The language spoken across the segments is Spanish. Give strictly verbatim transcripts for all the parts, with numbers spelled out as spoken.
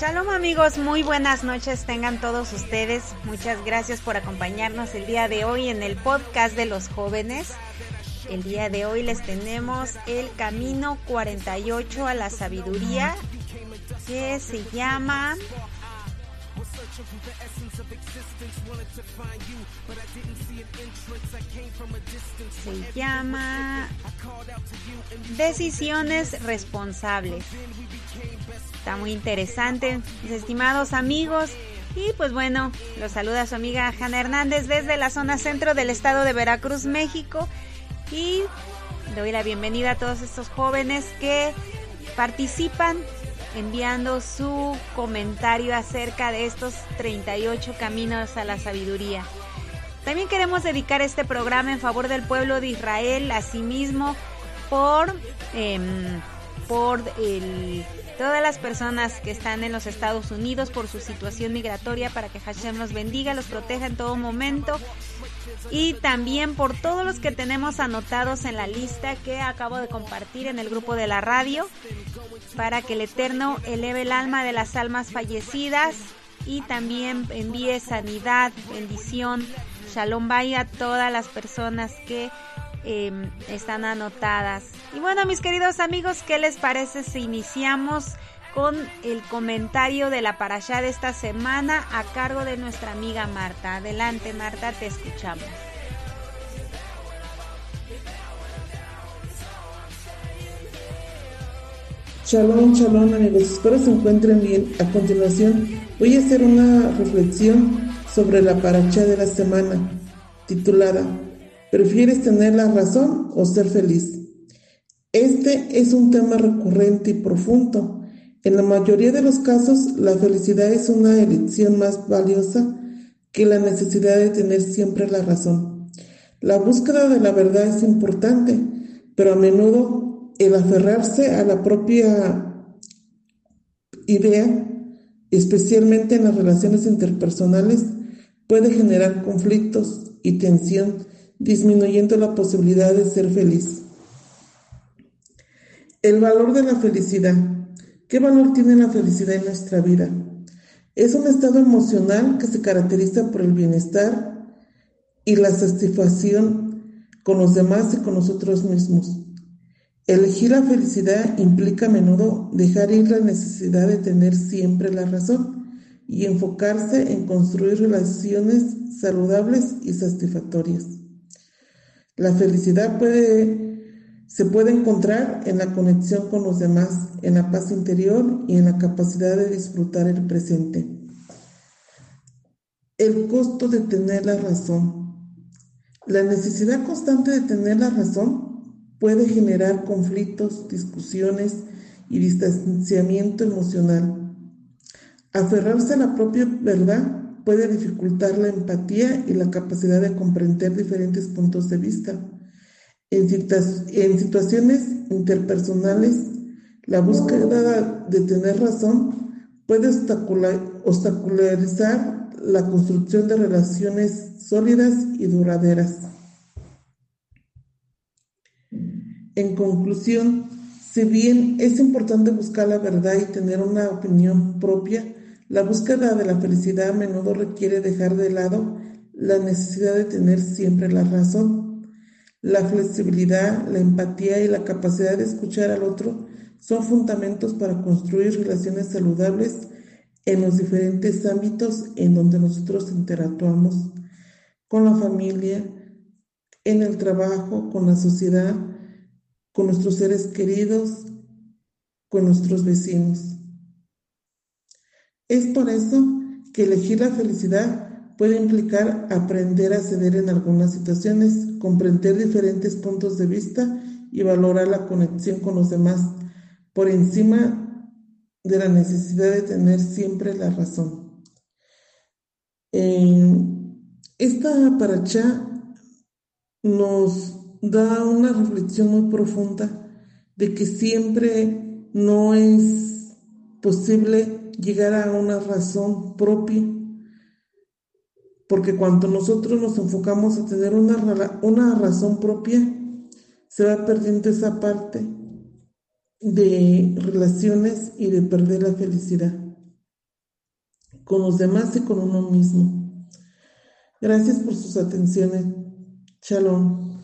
Shalom amigos, muy buenas noches tengan todos ustedes. Muchas gracias por acompañarnos el día de hoy en el podcast de los jóvenes. El día de hoy les tenemos el camino cuarenta y ocho a la sabiduría, que se llama se llama Decisiones Responsables. Está muy interesante, mis estimados amigos. Y pues bueno, los saluda su amiga Hanna Hernández desde la zona centro del estado de Veracruz, México. Y doy la bienvenida a todos estos jóvenes que participan enviando su comentario acerca de estos treinta y ocho caminos a la sabiduría. También queremos dedicar este programa en favor del pueblo de Israel, asimismo por, eh, por el, todas las personas que están en los Estados Unidos por su situación migratoria, para que Hashem los bendiga, los proteja en todo momento, y también por todos los que tenemos anotados en la lista que acabo de compartir en el grupo de la radio, para que el Eterno eleve el alma de las almas fallecidas y también envíe sanidad, bendición, Shalom vaya a todas las personas que eh, están anotadas. Y bueno, mis queridos amigos, ¿qué les parece si iniciamos con el comentario de la parashá de esta semana a cargo de nuestra amiga Marta? Adelante, Marta, te escuchamos. Shalom, shalom amigos, espero se encuentren bien. A continuación voy a hacer una reflexión sobre la parashá de la semana, titulada ¿Prefieres tener la razón o ser feliz? Este es un tema recurrente y profundo. En la mayoría de los casos, la felicidad es una elección más valiosa que la necesidad de tener siempre la razón. La búsqueda de la verdad es importante, pero a menudo el aferrarse a la propia idea, especialmente en las relaciones interpersonales, puede generar conflictos y tensión, disminuyendo la posibilidad de ser feliz. El valor de la felicidad. ¿Qué valor tiene la felicidad en nuestra vida? Es un estado emocional que se caracteriza por el bienestar y la satisfacción con los demás y con nosotros mismos. Elegir la felicidad implica a menudo dejar ir la necesidad de tener siempre la razón y enfocarse en construir relaciones saludables y satisfactorias. La felicidad puede, se puede encontrar en la conexión con los demás, en la paz interior y en la capacidad de disfrutar el presente. El costo de tener la razón. La necesidad constante de tener la razón puede generar conflictos, discusiones y distanciamiento emocional. Aferrarse a la propia verdad puede dificultar la empatía y la capacidad de comprender diferentes puntos de vista. En, situa- en situaciones interpersonales, la búsqueda de tener razón puede obstacular- obstaculizar la construcción de relaciones sólidas y duraderas. En conclusión, si bien es importante buscar la verdad y tener una opinión propia, la búsqueda de la felicidad a menudo requiere dejar de lado la necesidad de tener siempre la razón. La flexibilidad, la empatía y la capacidad de escuchar al otro son fundamentos para construir relaciones saludables en los diferentes ámbitos en donde nosotros interactuamos, con la familia, en el trabajo, con la sociedad, con nuestros seres queridos, con nuestros vecinos. Es por eso que elegir la felicidad puede implicar aprender a ceder en algunas situaciones, comprender diferentes puntos de vista y valorar la conexión con los demás por encima de la necesidad de tener siempre la razón. Eh, esta parashá nos da una reflexión muy profunda de que siempre no es posible llegar a una razón propia, porque cuando nosotros nos enfocamos a tener una, una razón propia, se va perdiendo esa parte de relaciones y de perder la felicidad. con los demás y con uno mismo. Gracias por sus atenciones. Shalom.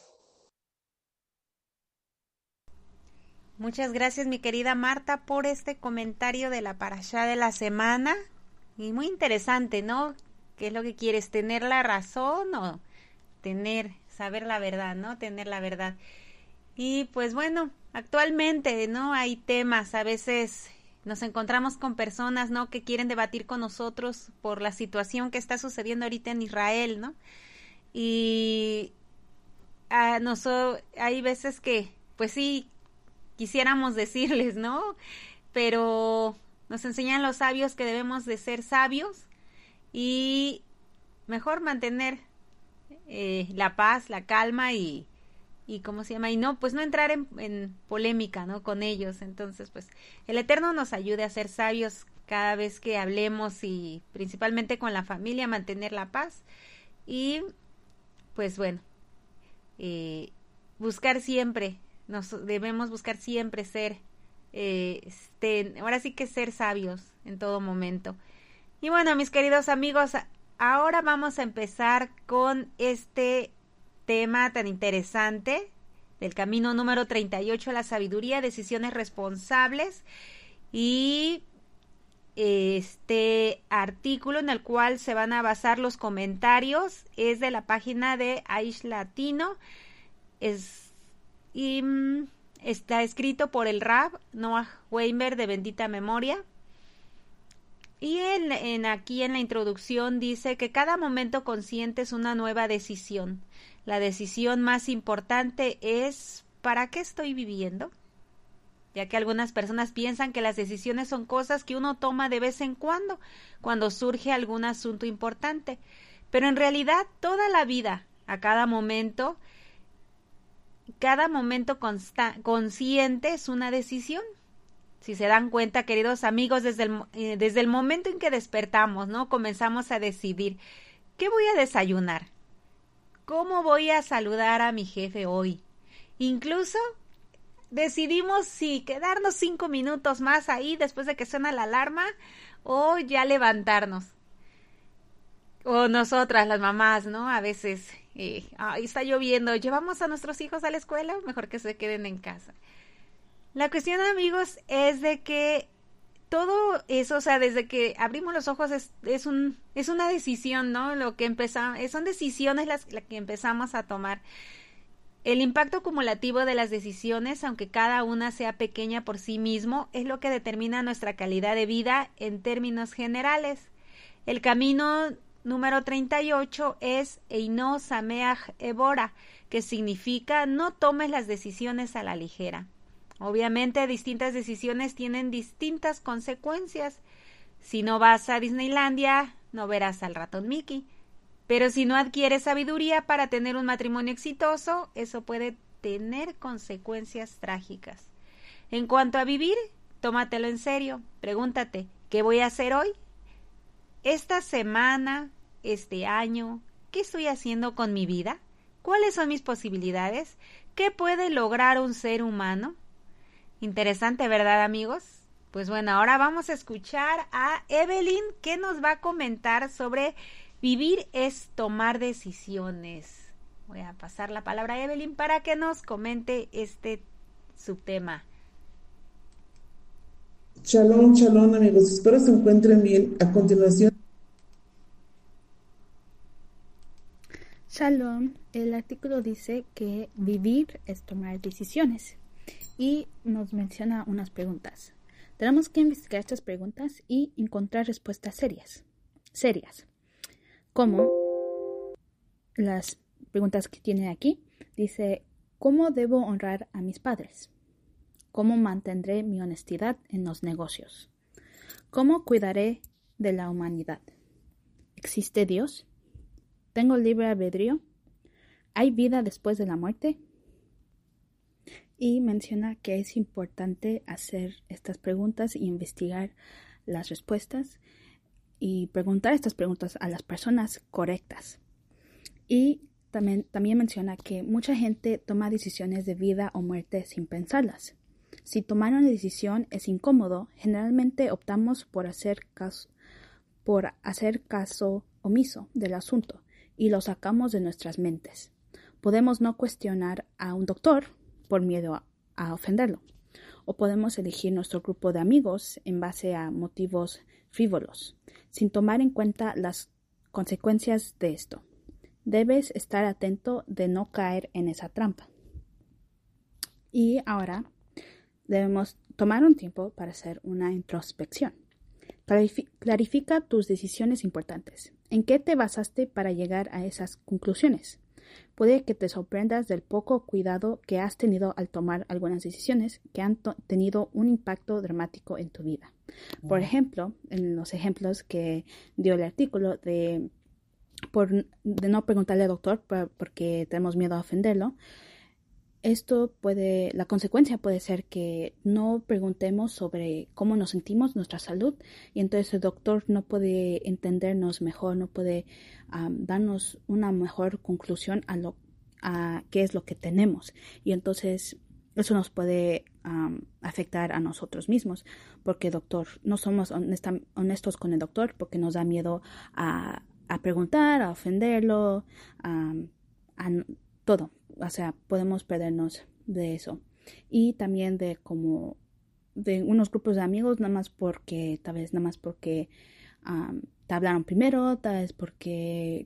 Muchas gracias, mi querida Marta, por este comentario de la parashá de la semana. Y muy interesante, ¿no? ¿Qué es lo que quieres? ¿Tener la razón o tener, saber la verdad, ¿no? Tener la verdad. Y pues bueno, actualmente, ¿no? Hay temas, a veces nos encontramos con personas, ¿no? Que quieren debatir con nosotros por la situación que está sucediendo ahorita en Israel, ¿no? Y a nosotros, hay veces que, pues sí, quisiéramos decirles, ¿no? Pero nos enseñan los sabios que debemos de ser sabios y mejor mantener eh, la paz, la calma y y cómo se llama, y no, pues no entrar en, en polémica, ¿no? Con ellos. Entonces, pues, el Eterno nos ayude a ser sabios cada vez que hablemos y principalmente con la familia, mantener la paz. Y, pues bueno, eh, buscar siempre, nos debemos buscar siempre ser, eh, este, ahora sí que ser sabios en todo momento. Y bueno, mis queridos amigos, ahora vamos a empezar con este tema tan interesante del camino número treinta y ocho a la sabiduría, decisiones responsables, y este artículo en el cual se van a basar los comentarios es de la página de Aish Latino, es, y mm, está escrito por el Rab Noah Weinberg de bendita memoria. Y en, en aquí en la introducción dice que cada momento consciente es una nueva decisión. La decisión más importante es ¿para qué estoy viviendo? Ya que algunas personas piensan que las decisiones son cosas que uno toma de vez en cuando, cuando surge algún asunto importante. Pero en realidad toda la vida, a cada momento, cada momento consta- consciente es una decisión. Si se dan cuenta, queridos amigos, desde el, eh, desde el momento en que despertamos, ¿no? Comenzamos a decidir, ¿qué voy a desayunar? ¿Cómo voy a saludar a mi jefe hoy? Incluso decidimos si quedarnos cinco minutos más ahí después de que suena la alarma o ya levantarnos. O nosotras, las mamás, ¿no? A veces, eh, ay, está lloviendo, ¿llevamos a nuestros hijos a la escuela? Mejor que se queden en casa. La cuestión, amigos, es de que todo eso, o sea, desde que abrimos los ojos es, es un es una decisión, ¿no? Lo que empezamos, son decisiones las, las que empezamos a tomar. El impacto acumulativo de las decisiones, aunque cada una sea pequeña por sí mismo, es lo que determina nuestra calidad de vida en términos generales. El camino número treinta y ocho es Eino Sameach Ebora, que significa no tomes las decisiones a la ligera. Obviamente, distintas decisiones tienen distintas consecuencias. Si no vas a Disneylandia, no verás al ratón Mickey. Pero si no adquieres sabiduría para tener un matrimonio exitoso, eso puede tener consecuencias trágicas. En cuanto a vivir, tómatelo en serio. Pregúntate, ¿qué voy a hacer hoy? Esta semana, este año, ¿qué estoy haciendo con mi vida? ¿Cuáles son mis posibilidades? ¿Qué puede lograr un ser humano? Interesante, ¿verdad, amigos? Pues bueno, ahora vamos a escuchar a Evelyn, que nos va a comentar sobre vivir es tomar decisiones. Voy a pasar la palabra a Evelyn para que nos comente este subtema. Shalom, shalom, amigos. Espero se encuentren bien. A continuación. Shalom. El artículo dice que vivir es tomar decisiones. Y nos menciona unas preguntas. Tenemos que investigar estas preguntas y encontrar respuestas serias. Serias. Como las preguntas que tiene aquí. Dice, ¿cómo debo honrar a mis padres? ¿Cómo mantendré mi honestidad en los negocios? ¿Cómo cuidaré de la humanidad? ¿Existe Dios? ¿Tengo libre albedrío? ¿Hay vida después de la muerte? Y menciona que es importante hacer estas preguntas y investigar las respuestas y preguntar estas preguntas a las personas correctas. Y también, también menciona que mucha gente toma decisiones de vida o muerte sin pensarlas. Si tomar una decisión es incómodo, generalmente optamos por hacer caso, por hacer caso omiso del asunto y lo sacamos de nuestras mentes. Podemos no cuestionar a un doctor por miedo a, a ofenderlo, o podemos elegir nuestro grupo de amigos en base a motivos frívolos, sin tomar en cuenta las consecuencias de esto. Debes estar atento de no caer en esa trampa. Y ahora debemos tomar un tiempo para hacer una introspección. Clarifi- clarifica tus decisiones importantes. ¿En qué te basaste para llegar a esas conclusiones? Puede que te sorprendas del poco cuidado que has tenido al tomar algunas decisiones que han to- tenido un impacto dramático en tu vida. Por ejemplo, en los ejemplos que dio el artículo de, por, de no preguntarle al doctor por, porque tenemos miedo a ofenderlo, esto puede, la consecuencia puede ser que no preguntemos sobre cómo nos sentimos, nuestra salud, y entonces el doctor no puede entendernos mejor, no puede um, darnos una mejor conclusión a lo a qué es lo que tenemos, y entonces eso nos puede um, afectar a nosotros mismos, porque doctor, no somos honesta, honestos con el doctor porque nos da miedo a, a preguntar, a ofenderlo, um, a todo. O sea, podemos perdernos de eso. Y también de como de unos grupos de amigos, nada más porque, tal vez nada más porque um, te hablaron primero, tal vez porque,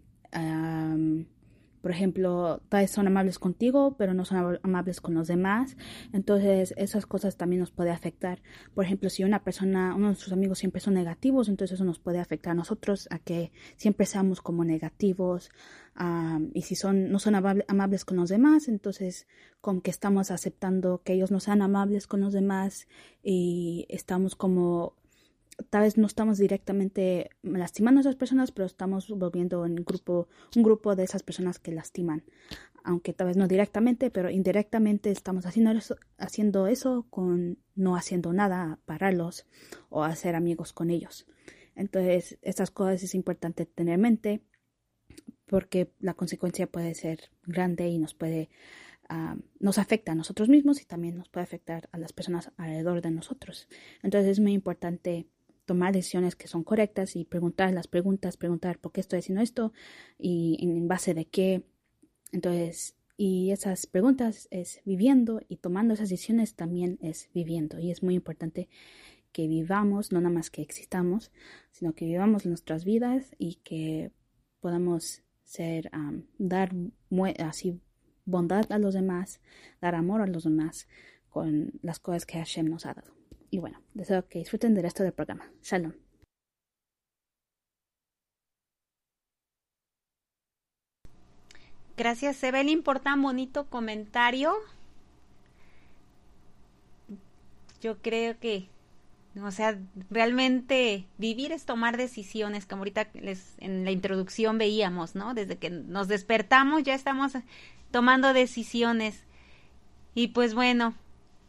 um, por ejemplo, tal vez son amables contigo, pero no son amables con los demás. Entonces, esas cosas también nos puede afectar. Por ejemplo, si una persona, uno de nuestros amigos siempre son negativos, entonces eso nos puede afectar a nosotros, a que siempre seamos como negativos. Um, y si son no son amable, amables con los demás, entonces con que estamos aceptando que ellos no sean amables con los demás y estamos como, tal vez no estamos directamente lastimando a esas personas, pero estamos volviendo en grupo, un grupo de esas personas que lastiman, aunque tal vez no directamente, pero indirectamente estamos haciendo eso, haciendo eso con no haciendo nada, pararlos o hacer amigos con ellos. Entonces, estas cosas es importante tener en mente, porque la consecuencia puede ser grande y nos puede uh, nos afecta a nosotros mismos y también nos puede afectar a las personas alrededor de nosotros. Entonces es muy importante tomar decisiones que son correctas y preguntar las preguntas, preguntar por qué estoy haciendo esto y en base de qué. Entonces, y esas preguntas es viviendo, y tomando esas decisiones también es viviendo, y es muy importante que vivamos, no nada más que existamos, sino que vivamos nuestras vidas y que podamos ser, um, dar así bondad a los demás, dar amor a los demás con las cosas que Hashem nos ha dado. Y bueno, deseo que disfruten del resto del programa. Shalom. Gracias, Evelyn, por tan bonito comentario. Yo creo que, o sea, realmente vivir es tomar decisiones, como ahorita les, en la introducción veíamos, ¿no? Desde que nos despertamos ya estamos tomando decisiones. Y pues bueno,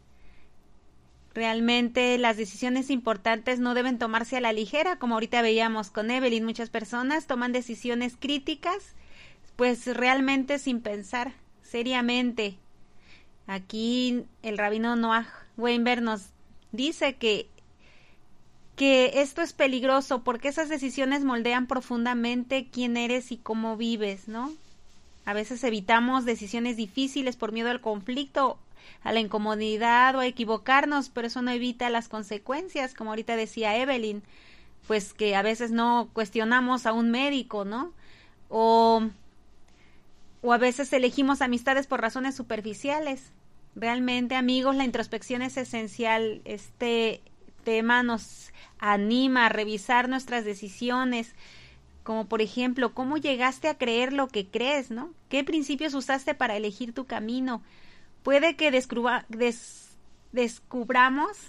realmente las decisiones importantes no deben tomarse a la ligera, como ahorita veíamos con Evelyn. Muchas personas toman decisiones críticas, pues realmente sin pensar seriamente. Aquí el rabino Noah Weinberg nos dice que que esto es peligroso porque esas decisiones moldean profundamente quién eres y cómo vives, ¿no? A veces evitamos decisiones difíciles por miedo al conflicto, a la incomodidad o a equivocarnos, pero eso no evita las consecuencias, como ahorita decía Evelyn, pues que a veces no cuestionamos a un médico, ¿no? O, o a veces elegimos amistades por razones superficiales. Realmente, amigos, la introspección es esencial. Este tema nos anima a revisar nuestras decisiones, como por ejemplo, ¿cómo llegaste a creer lo que crees, no? ¿Qué principios usaste para elegir tu camino? Puede que descubra, des, descubramos,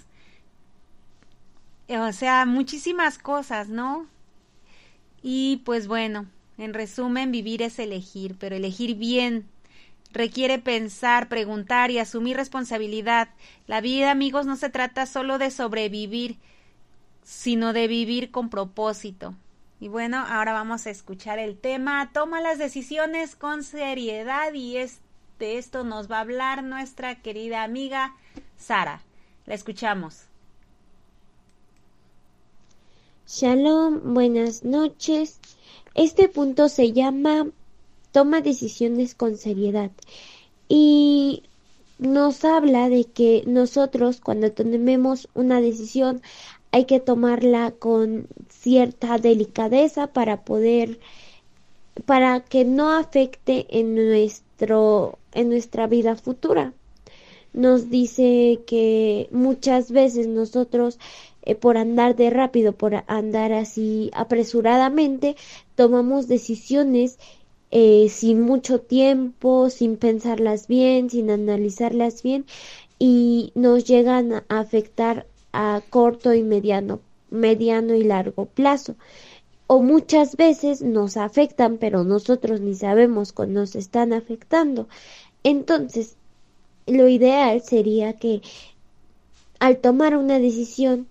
o sea, muchísimas cosas, ¿no? Y pues bueno, en resumen, vivir es elegir, pero elegir bien. Requiere pensar, preguntar y asumir responsabilidad. La vida, amigos, no se trata solo de sobrevivir, sino de vivir con propósito. Y bueno, ahora vamos a escuchar el tema. Toma las decisiones con seriedad, y es, de esto nos va a hablar nuestra querida amiga Sara. La escuchamos. Shalom, buenas noches. Este punto se llama toma decisiones con seriedad y nos habla de que nosotros cuando tomemos una decisión hay que tomarla con cierta delicadeza para poder, para que no afecte en nuestro, en nuestra vida futura. Nos dice que muchas veces nosotros eh, por andar de rápido, por andar así apresuradamente, tomamos decisiones eh, sin mucho tiempo, sin pensarlas bien, sin analizarlas bien y nos llegan a afectar a corto y mediano, mediano y largo plazo. O muchas veces nos afectan, pero nosotros ni sabemos cuando nos están afectando. Entonces, lo ideal sería que al tomar una decisión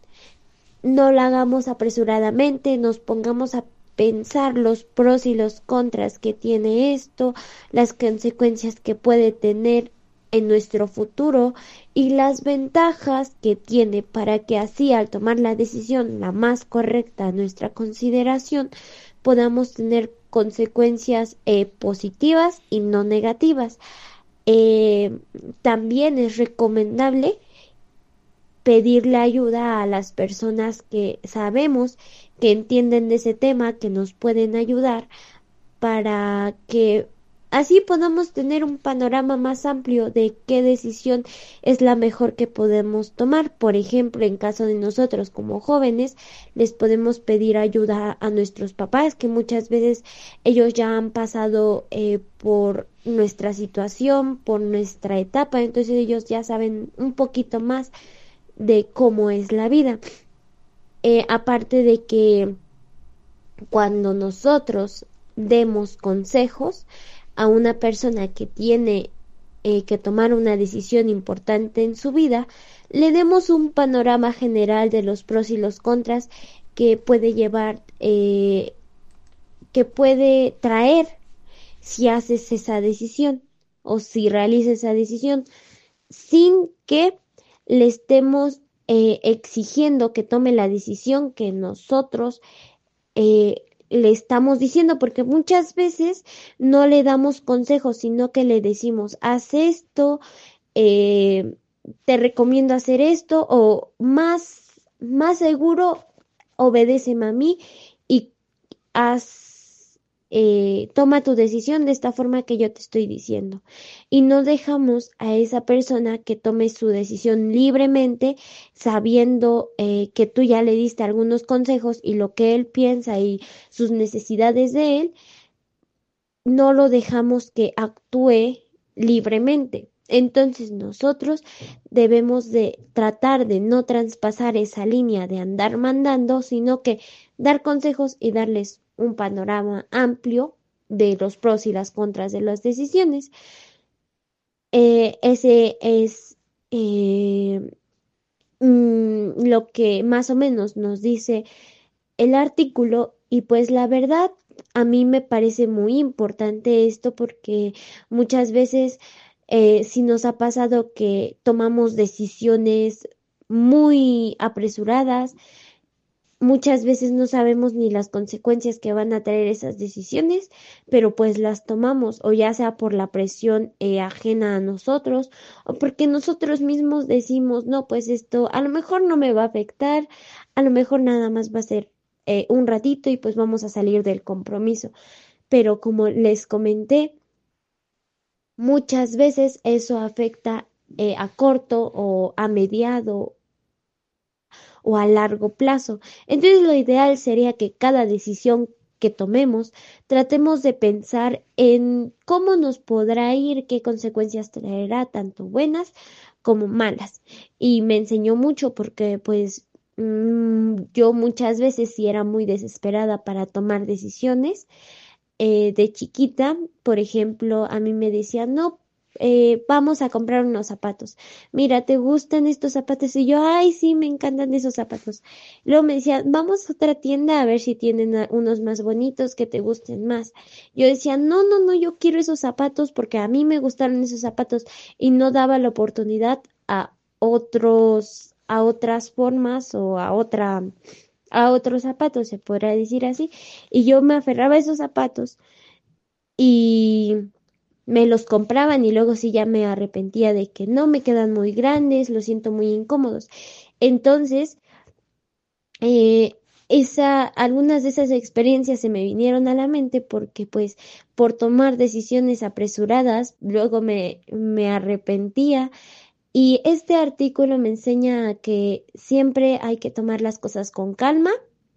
no la hagamos apresuradamente, nos pongamos a pensar los pros y los contras que tiene esto, las consecuencias que puede tener en nuestro futuro y las ventajas que tiene para que así al tomar la decisión la más correcta a nuestra consideración podamos tener consecuencias eh, positivas y no negativas. Eh, también es recomendable pedirle ayuda a las personas que sabemos que entienden de ese tema, que nos pueden ayudar para que así podamos tener un panorama más amplio de qué decisión es la mejor que podemos tomar. Por ejemplo, en caso de nosotros como jóvenes, les podemos pedir ayuda a nuestros papás, que muchas veces ellos ya han pasado eh, por nuestra situación, por nuestra etapa, entonces ellos ya saben un poquito más de cómo es la vida. Eh, aparte de que cuando nosotros demos consejos a una persona que tiene eh, que tomar una decisión importante en su vida, le demos un panorama general de los pros y los contras que puede llevar, eh, que puede traer si haces esa decisión o si realizas esa decisión, sin que le estemos eh, exigiendo que tome la decisión que nosotros eh, le estamos diciendo, porque muchas veces no le damos consejos, sino que le decimos, haz esto, eh, te recomiendo hacer esto, o más, más seguro, obedéceme a mí y haz Eh, toma tu decisión de esta forma que yo te estoy diciendo y no dejamos a esa persona que tome su decisión libremente sabiendo eh, que tú ya le diste algunos consejos y lo que él piensa y sus necesidades de él, no lo dejamos que actúe libremente. Entonces nosotros debemos de tratar de no traspasar esa línea de andar mandando, sino que dar consejos y darles un panorama amplio de los pros y las contras de las decisiones. Eh, ese es eh, mm, lo que más o menos nos dice el artículo y pues la verdad a mí me parece muy importante esto porque muchas veces eh, si nos ha pasado que tomamos decisiones muy apresuradas, muchas veces no sabemos ni las consecuencias que van a traer esas decisiones, pero pues las tomamos o ya sea por la presión eh, ajena a nosotros o porque nosotros mismos decimos, no, pues esto a lo mejor no me va a afectar, a lo mejor nada más va a ser eh, un ratito y pues vamos a salir del compromiso. Pero como les comenté, muchas veces eso afecta eh, a corto o a mediado o a largo plazo. Entonces lo ideal sería que cada decisión que tomemos tratemos de pensar en cómo nos podrá ir, qué consecuencias traerá, tanto buenas como malas. Y me enseñó mucho porque pues mmm, yo muchas veces sí era muy desesperada para tomar decisiones. Eh, de chiquita, por ejemplo, a mí me decían, no, eh, vamos a comprar unos zapatos. Mira, ¿te gustan estos zapatos? Y yo, ay, sí, me encantan esos zapatos. Luego me decían, vamos a otra tienda a ver si tienen a- unos más bonitos que te gusten más. Yo decía, no, no, no, yo quiero esos zapatos porque a mí me gustaron esos zapatos y no daba la oportunidad a otros, a otras formas o a otra a otros zapatos, se podrá decir así, y yo me aferraba a esos zapatos y me los compraban y luego sí ya me arrepentía de que no me quedan muy grandes, los siento muy incómodos. Entonces, eh, esa, algunas de esas experiencias se me vinieron a la mente porque pues por tomar decisiones apresuradas, luego me, me arrepentía. Y este artículo me enseña que siempre hay que tomar las cosas con calma,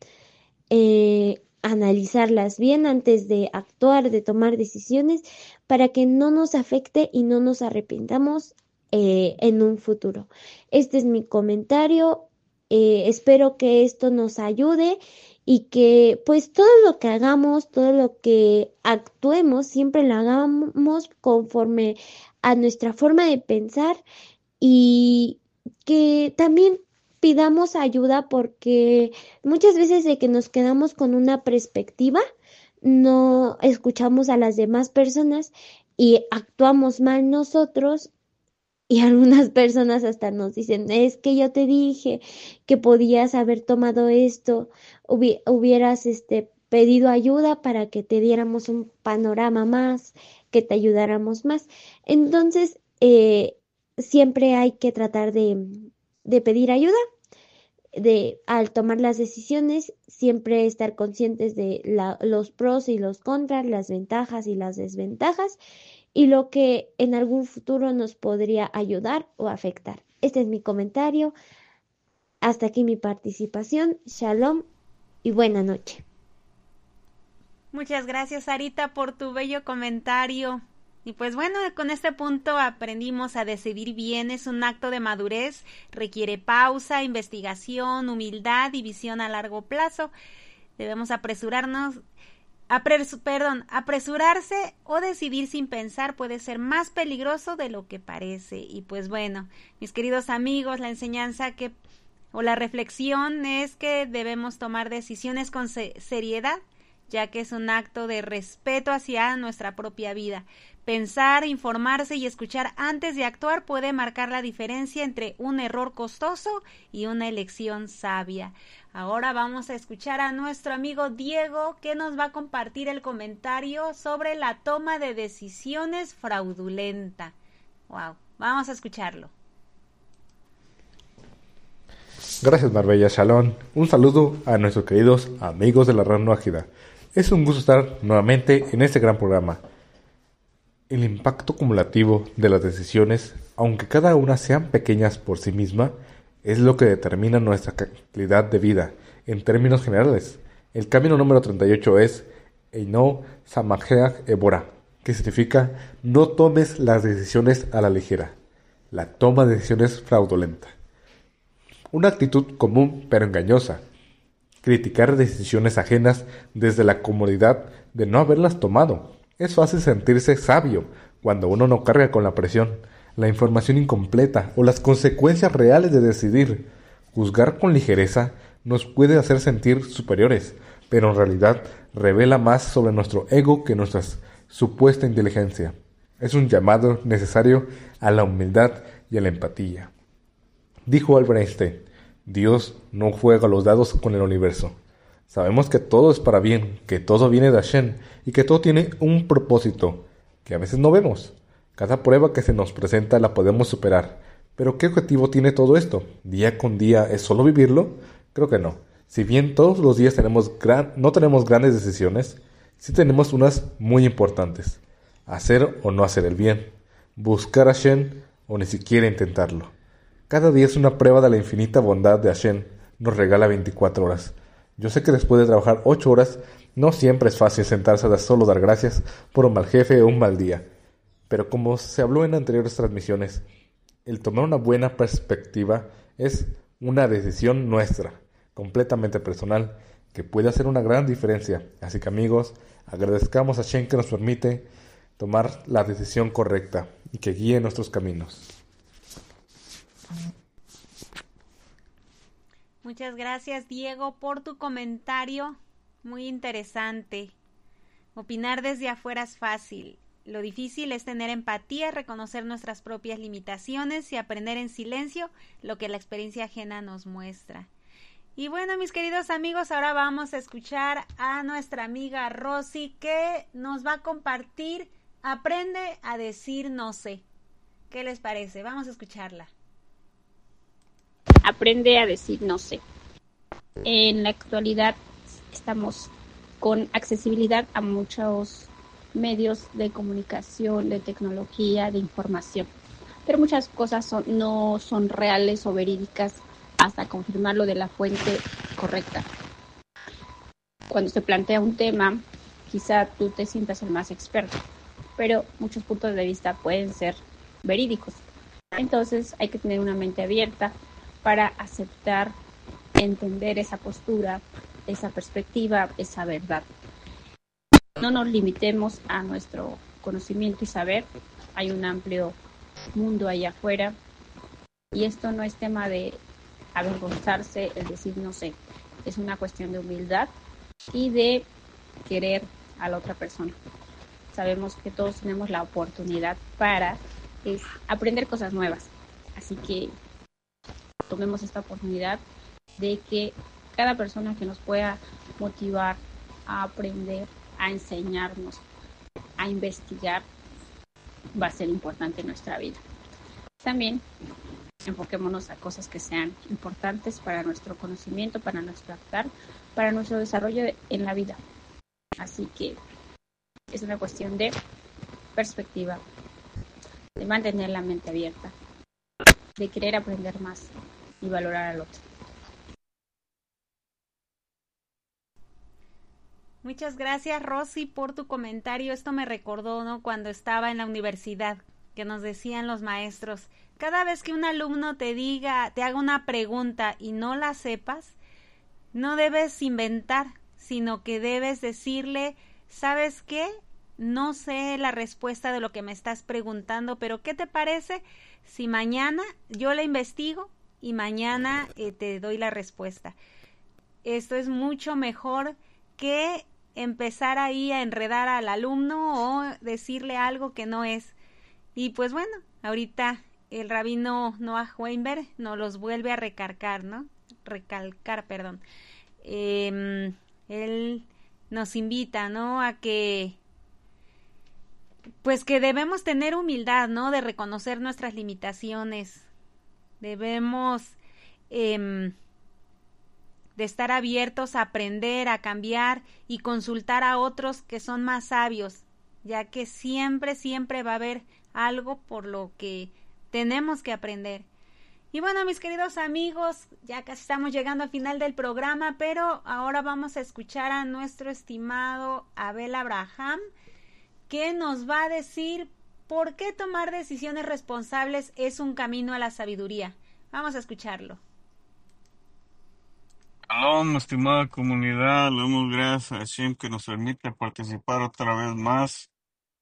eh, analizarlas bien antes de actuar, de tomar decisiones, para que no nos afecte y no nos arrepintamos eh, en un futuro. Este es mi comentario. Eh, espero que esto nos ayude y que pues todo lo que hagamos, todo lo que actuemos, siempre lo hagamos conforme a nuestra forma de pensar y que también pidamos ayuda porque muchas veces de que nos quedamos con una perspectiva, no escuchamos a las demás personas y actuamos mal nosotros y algunas personas hasta nos dicen, es que yo te dije que podías haber tomado esto, hubi- hubieras este pedido ayuda para que te diéramos un panorama más, que te ayudáramos más. Entonces, eh, siempre hay que tratar de, de pedir ayuda, de al tomar las decisiones, siempre estar conscientes de la, los pros y los contras, las ventajas y las desventajas, y lo que en algún futuro nos podría ayudar o afectar. Este es mi comentario. Hasta aquí mi participación. Shalom y buena noche. Muchas gracias, Sarita, por tu bello comentario. Y pues bueno, con este punto aprendimos a decidir bien, es un acto de madurez, requiere pausa, investigación, humildad y visión a largo plazo. Debemos apresurarnos, apres, perdón, apresurarse o decidir sin pensar puede ser más peligroso de lo que parece. Y pues bueno, mis queridos amigos, la enseñanza que o la reflexión es que debemos tomar decisiones con se- seriedad, ya que es un acto de respeto hacia nuestra propia vida. Pensar, informarse y escuchar antes de actuar puede marcar la diferencia entre un error costoso y una elección sabia. Ahora vamos a escuchar a nuestro amigo Diego, que nos va a compartir el comentario sobre la toma de decisiones fraudulenta. Wow, vamos a escucharlo. Gracias, Marbella. Shalom. Un saludo a nuestros queridos amigos de la Radio Ágida. Es un gusto estar nuevamente en este gran programa. El impacto acumulativo de las decisiones, aunque cada una sean pequeñas por sí misma, es lo que determina nuestra calidad de vida en términos generales. El camino número treinta y ocho es Eino Samajeach Ebora, que significa no tomes las decisiones a la ligera. La toma de decisiones fraudulenta. Una actitud común pero engañosa. Criticar decisiones ajenas desde la comodidad de no haberlas tomado. Es fácil sentirse sabio cuando uno no carga con la presión, la información incompleta o las consecuencias reales de decidir. Juzgar con ligereza nos puede hacer sentir superiores, pero en realidad revela más sobre nuestro ego que nuestra supuesta inteligencia. Es un llamado necesario a la humildad y a la empatía. Dijo Albert Einstein, Dios no juega los dados con el universo. Sabemos que todo es para bien, que todo viene de Hashem y que todo tiene un propósito que a veces no vemos. Cada prueba que se nos presenta la podemos superar. ¿Pero qué objetivo tiene todo esto? ¿Día con día es solo vivirlo? Creo que no. Si bien todos los días tenemos gran, no tenemos grandes decisiones, sí tenemos unas muy importantes. Hacer o no hacer el bien. Buscar a Hashem o ni siquiera intentarlo. Cada día es una prueba de la infinita bondad de Hashem. Nos regala veinticuatro horas. Yo sé que después de trabajar ocho horas, no siempre es fácil sentarse a solo dar gracias por un mal jefe o un mal día. Pero como se habló en anteriores transmisiones, el tomar una buena perspectiva es una decisión nuestra, completamente personal, que puede hacer una gran diferencia. Así que amigos, agradezcamos a Hashem que nos permite tomar la decisión correcta y que guíe nuestros caminos. Muchas gracias, Diego, por tu comentario. Muy interesante. Opinar desde afuera es fácil. Lo difícil es tener empatía, reconocer nuestras propias limitaciones y aprender en silencio lo que la experiencia ajena nos muestra. Y bueno, mis queridos amigos, ahora vamos a escuchar a nuestra amiga Rosy, que nos va a compartir Aprende a decir no sé. ¿Qué les parece? Vamos a escucharla. Aprende a decir no sé. En la actualidad estamos con accesibilidad a muchos medios de comunicación, de tecnología, de información. Pero muchas cosas son, no son reales o verídicas hasta confirmarlo de la fuente correcta. Cuando se plantea un tema, quizá tú te sientas el más experto, pero muchos puntos de vista pueden ser verídicos. Entonces hay que tener una mente abierta para aceptar, entender esa postura, esa perspectiva, esa verdad. No nos limitemos a nuestro conocimiento y saber. Hay un amplio mundo allá afuera y esto no es tema de avergonzarse, es decir, no sé, es una cuestión de humildad y de querer a la otra persona. Sabemos que todos tenemos la oportunidad para es, aprender cosas nuevas, así que tomemos esta oportunidad de que cada persona que nos pueda motivar a aprender, a enseñarnos, a investigar, va a ser importante en nuestra vida. También enfoquémonos a cosas que sean importantes para nuestro conocimiento, para nuestro actuar, para nuestro desarrollo en la vida. Así que es una cuestión de perspectiva, de mantener la mente abierta, de querer aprender más y valorar al otro. Muchas gracias, Rosy, por tu comentario. Esto me recordó, ¿no?, cuando estaba en la universidad, que nos decían los maestros, cada vez que un alumno te diga, te haga una pregunta y no la sepas, no debes inventar, sino que debes decirle, ¿sabes qué? No sé la respuesta de lo que me estás preguntando, pero ¿qué te parece si mañana yo la investigo y mañana eh, te doy la respuesta? Esto es mucho mejor que empezar ahí a enredar al alumno o decirle algo que no es. Y pues bueno, ahorita el rabino Noah Weinberg nos los vuelve a recalcar, ¿no? Recalcar, perdón. Eh, él nos invita, ¿no?, a que pues que debemos tener humildad, ¿no?, de reconocer nuestras limitaciones. Debemos eh, de estar abiertos a aprender, a cambiar y consultar a otros que son más sabios, ya que siempre, siempre va a haber algo por lo que tenemos que aprender. Y bueno, mis queridos amigos, ya casi estamos llegando al final del programa, pero ahora vamos a escuchar a nuestro estimado Abel Abraham, que nos va a decir por qué tomar decisiones responsables es un camino a la sabiduría. Vamos a escucharlo. Shalom, estimada comunidad, le damos gracias a Hashem que nos permite participar otra vez más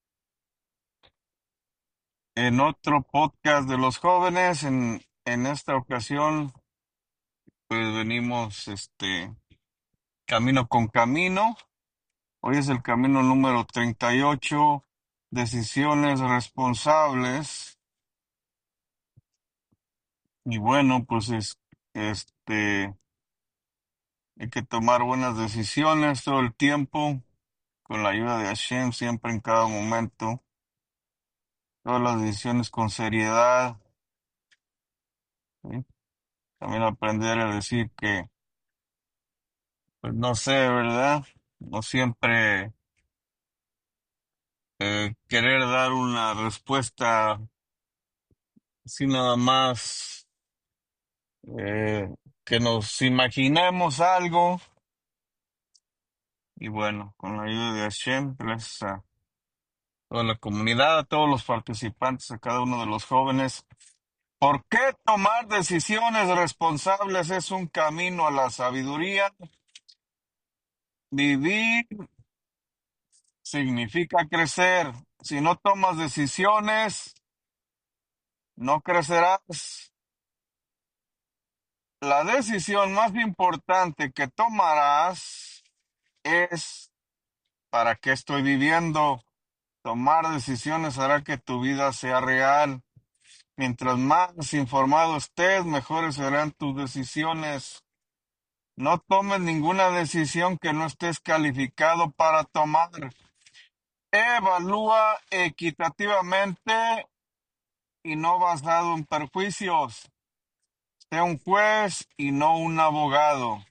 en otro podcast de los jóvenes. En, en esta ocasión, pues venimos este camino con camino. Hoy es el camino número treinta y ocho, decisiones responsables. Y bueno, pues es, este hay que tomar buenas decisiones todo el tiempo, con la ayuda de Hashem, siempre en cada momento. Todas las decisiones con seriedad, ¿sí? También aprender a decir que, pues no sé, ¿verdad? No siempre eh, querer dar una respuesta así nada más, eh, que nos imaginemos algo. Y bueno, con la ayuda de Hashem, gracias a toda la comunidad, a todos los participantes, a cada uno de los jóvenes. ¿Por qué tomar decisiones responsables es un camino a la sabiduría? Vivir significa crecer. Si no tomas decisiones, no crecerás. La decisión más importante que tomarás es ¿para qué estoy viviendo? Tomar decisiones hará que tu vida sea real. Mientras más informado estés, mejores serán tus decisiones. No tomes ninguna decisión que no estés calificado para tomar. Evalúa equitativamente y no basado en perjuicios. Sé un juez y no un abogado.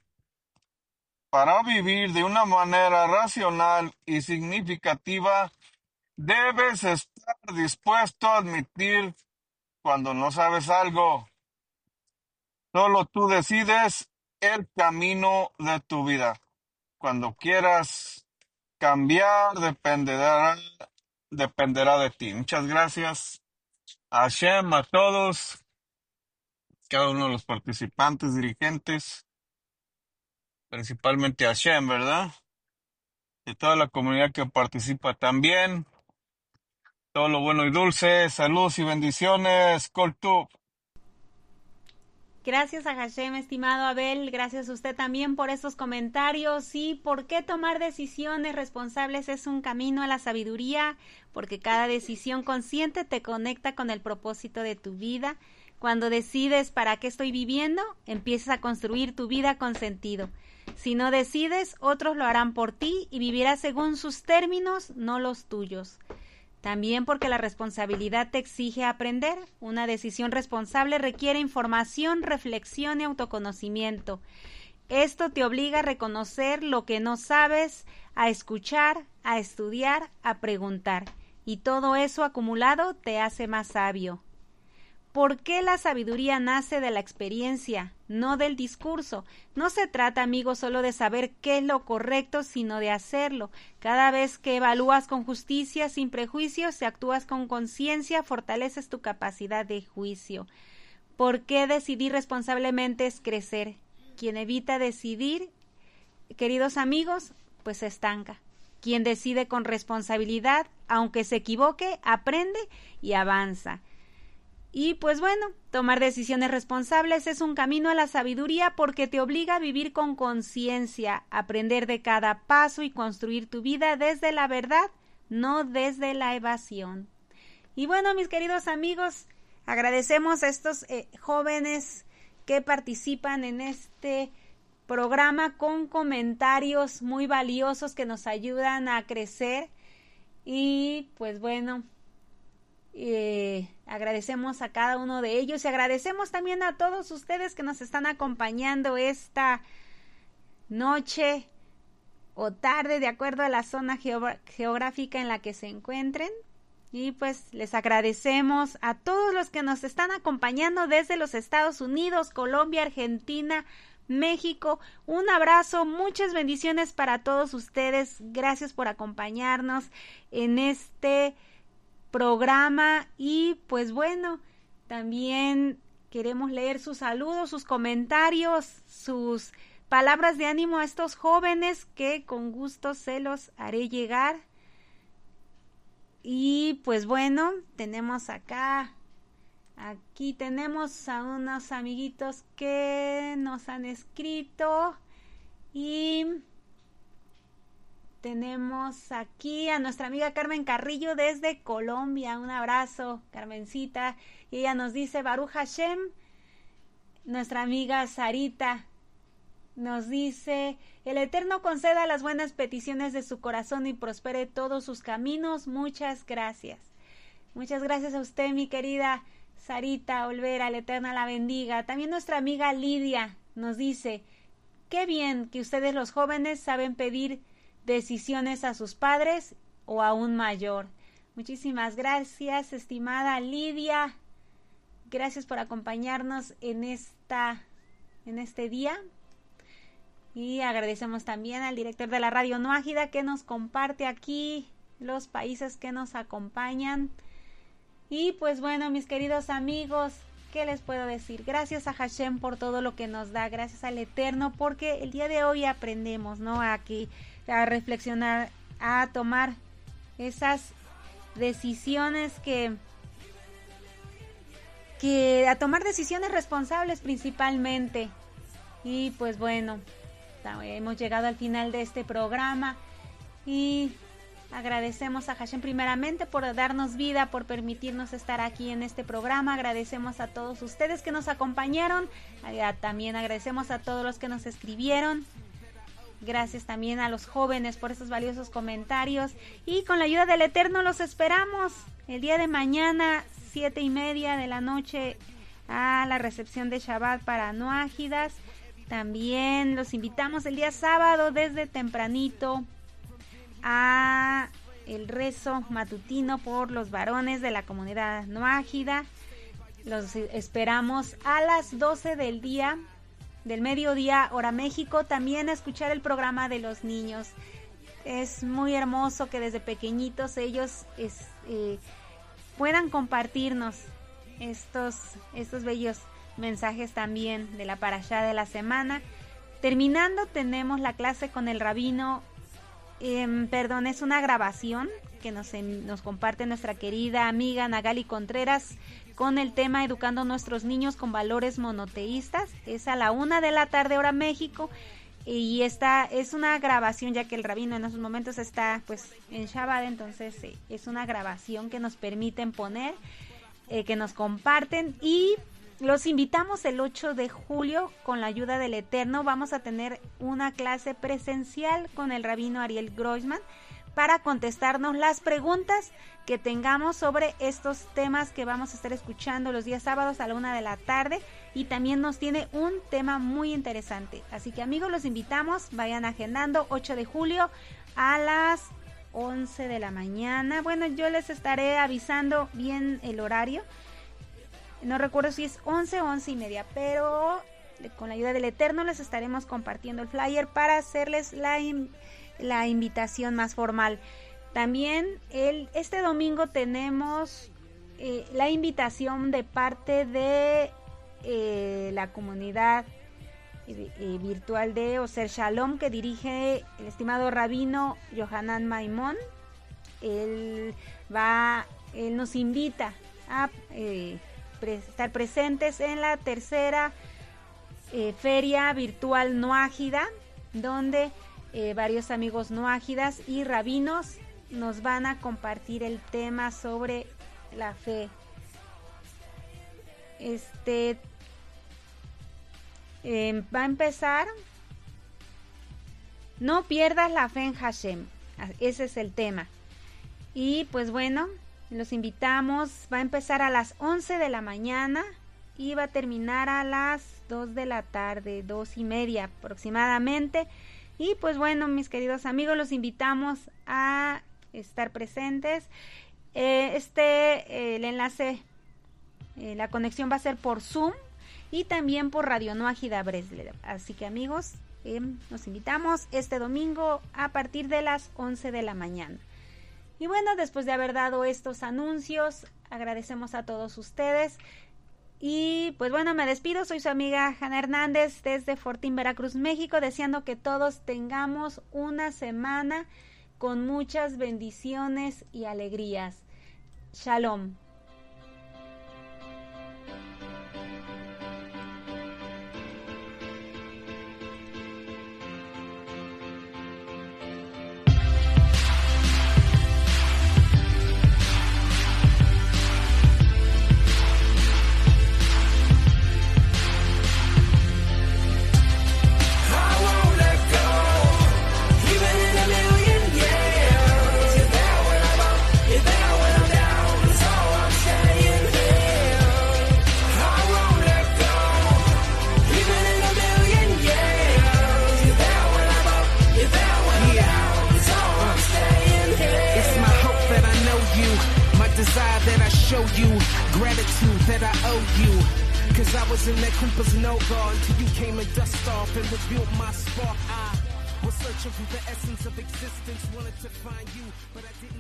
Para vivir de una manera racional y significativa, debes estar dispuesto a admitir cuando no sabes algo. Solo tú decides el camino de tu vida. Cuando quieras cambiar, dependerá, dependerá de ti. Muchas gracias a Hashem, a todos, cada uno de los participantes, dirigentes, principalmente a Hashem, ¿verdad? Y toda la comunidad que participa también. Todo lo bueno y dulce, saludos y bendiciones. Kol Tuv. Gracias a Hashem, estimado Abel, gracias a usted también por estos comentarios. Y por qué tomar decisiones responsables es un camino a la sabiduría, porque cada decisión consciente te conecta con el propósito de tu vida. Cuando decides para qué estoy viviendo, empiezas a construir tu vida con sentido. Si no decides, otros lo harán por ti y vivirás según sus términos, no los tuyos. También porque la responsabilidad te exige aprender. Una decisión responsable requiere información, reflexión y autoconocimiento. Esto te obliga a reconocer lo que no sabes, a escuchar, a estudiar, a preguntar. Y todo eso acumulado te hace más sabio. ¿Por qué la sabiduría nace de la experiencia, no del discurso? No se trata, amigos, solo de saber qué es lo correcto, sino de hacerlo. Cada vez que evalúas con justicia, sin prejuicios, si actúas con conciencia, fortaleces tu capacidad de juicio. ¿Por qué decidir responsablemente es crecer? Quien evita decidir, queridos amigos, pues se estanca. Quien decide con responsabilidad, aunque se equivoque, aprende y avanza. Y pues bueno, tomar decisiones responsables es un camino a la sabiduría porque te obliga a vivir con conciencia, aprender de cada paso y construir tu vida desde la verdad, no desde la evasión. Y bueno, mis queridos amigos, agradecemos a estos eh, jóvenes que participan en este programa con comentarios muy valiosos que nos ayudan a crecer. Y pues bueno, Eh, agradecemos a cada uno de ellos y agradecemos también a todos ustedes que nos están acompañando esta noche o tarde de acuerdo a la zona geog- geográfica en la que se encuentren. Y pues les agradecemos a todos los que nos están acompañando desde los Estados Unidos, Colombia, Argentina, México. Un abrazo, muchas bendiciones para todos ustedes. Gracias por acompañarnos en este programa. Y pues bueno, también queremos leer sus saludos, sus comentarios, sus palabras de ánimo a estos jóvenes que con gusto se los haré llegar. Y pues bueno, tenemos acá, aquí tenemos a unos amiguitos que nos han escrito y tenemos aquí a nuestra amiga Carmen Carrillo desde Colombia. Un abrazo, Carmencita. Y ella nos dice, Baruch Hashem. Nuestra amiga Sarita nos dice, el Eterno conceda las buenas peticiones de su corazón y prospere todos sus caminos. Muchas gracias. Muchas gracias a usted, mi querida Sarita Olvera. El Eterno la bendiga. También nuestra amiga Lidia nos dice, qué bien que ustedes los jóvenes saben pedir decisiones a sus padres o a un mayor. Muchísimas gracias, estimada Lidia. Gracias por acompañarnos en esta en este día. Y agradecemos también al director de la Radio Nuágida que nos comparte aquí los países que nos acompañan. Y pues bueno, mis queridos amigos, ¿qué les puedo decir? Gracias a Hashem por todo lo que nos da, gracias al Eterno, porque el día de hoy aprendemos, ¿no? Aquí a reflexionar, a tomar esas decisiones que, que a tomar decisiones responsables principalmente. Y pues bueno, hemos llegado al final de este programa y Agradecemos a Hashem primeramente por darnos vida, por permitirnos estar aquí en este programa. Agradecemos a todos ustedes que nos acompañaron. También agradecemos a todos los que nos escribieron. Gracias también a los jóvenes por estos valiosos comentarios. Y con la ayuda del Eterno los esperamos el día de mañana, siete y media de la noche, a la recepción de Shabbat para Noágidas. También los invitamos el día sábado desde tempranito a el rezo matutino por los varones de la comunidad Noágida. Los esperamos a las doce del día, del mediodía, hora México, también a escuchar el programa de los niños. Es muy hermoso que desde pequeñitos ellos es, eh, puedan compartirnos estos, estos bellos mensajes también de la parashá de la semana. Terminando tenemos la clase con el rabino, eh, perdón, es una grabación que nos, nos comparte nuestra querida amiga Nagali Contreras con el tema Educando a nuestros niños con valores monoteístas. Es a la una de la tarde hora México y esta es una grabación ya que el rabino en esos momentos está pues en Shabbat, entonces eh, es una grabación que nos permiten poner, eh, que nos comparten. Y los invitamos el ocho de julio, con la ayuda del Eterno, vamos a tener una clase presencial con el rabino Ariel Groisman para contestarnos las preguntas que tengamos sobre estos temas que vamos a estar escuchando los días sábados a la una de la tarde, y también nos tiene un tema muy interesante. Así que amigos, los invitamos, vayan agendando, ocho de julio a las once de la mañana. Bueno, yo les estaré avisando bien el horario. No recuerdo si es once o once y media, pero con la ayuda del Eterno les estaremos compartiendo el flyer para hacerles la, in, la invitación más formal. También el, este domingo tenemos eh, la invitación de parte de eh, la comunidad eh, eh, virtual de Oser Shalom, que dirige el estimado rabino Yohanan Maimón. Él va, él nos invita a eh, estar presentes en la tercera eh, feria virtual Noágida, donde eh, varios amigos noágidas y rabinos nos van a compartir el tema sobre la fe. Este eh, va a empezar. No pierdas la fe en Hashem. Ese es el tema. Y pues bueno, los invitamos. Va a empezar a las once de la mañana y va a terminar a las dos de la tarde, dos y media aproximadamente. Y pues bueno, mis queridos amigos, los invitamos a estar presentes. Eh, este, eh, el enlace, eh, la conexión va a ser por Zoom y también por Radio Noágida Breslev. Así que amigos, eh, nos invitamos este domingo a partir de las once de la mañana. Y bueno, después de haber dado estos anuncios, agradecemos a todos ustedes. Y pues bueno, me despido. Soy su amiga Hanna Hernández desde Fortín, Veracruz, México, deseando que todos tengamos una semana con muchas bendiciones y alegrías. Shalom. Desire that I show you, gratitude that I owe you. Cause I was in that Cooper's no-go until you came and dust off and revealed my spark. I was searching for the essence of existence, wanted to find you, but I didn't.